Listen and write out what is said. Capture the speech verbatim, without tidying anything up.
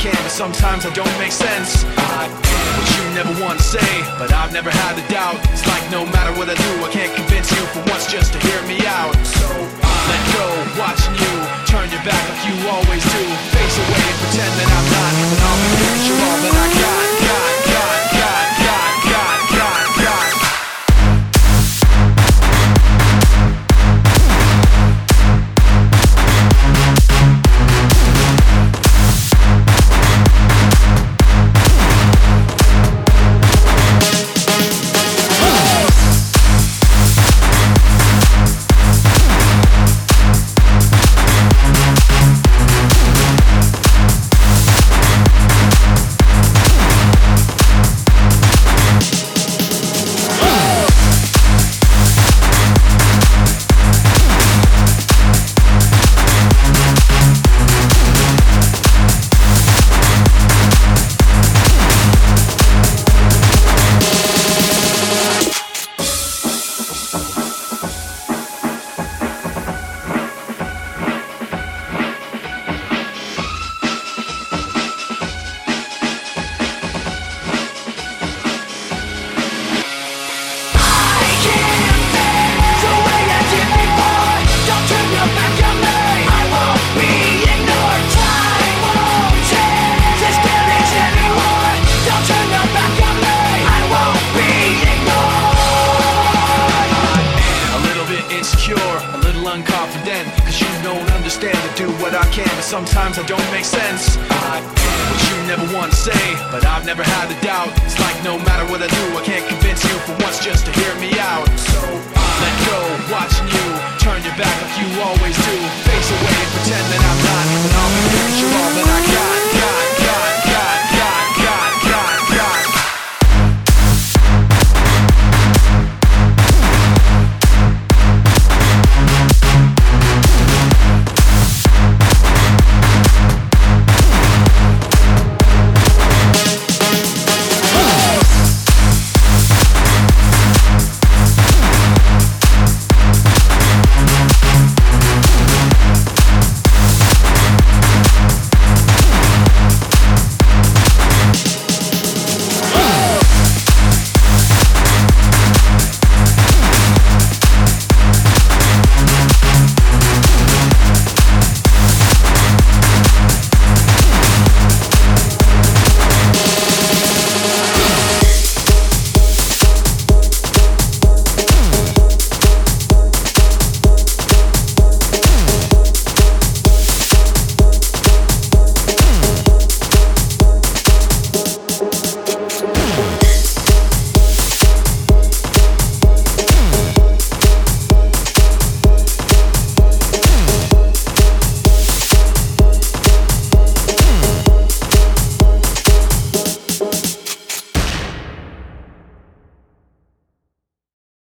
can, but sometimes I don't make sense. I am what you never want to say, but I've never had a doubt. It's like no matter what I do, I can't convince you for once just to hear me out. So I let go, watching you turn your back like you always do. Face away and pretend that I'm not, but I'll be here 'cause you're all that I got, got, got, got, got, got, got, got. Unconfident, cause you don't understand to do what I can, but sometimes I don't make sense. I am what you never want to say, but I've never had a doubt. It's like no matter what I do, I can't convince you for once just to hear me out. So I let go, watching you turn your back like you always do. Face away and pretend that I'm not, but I'll be here 'cause you're all that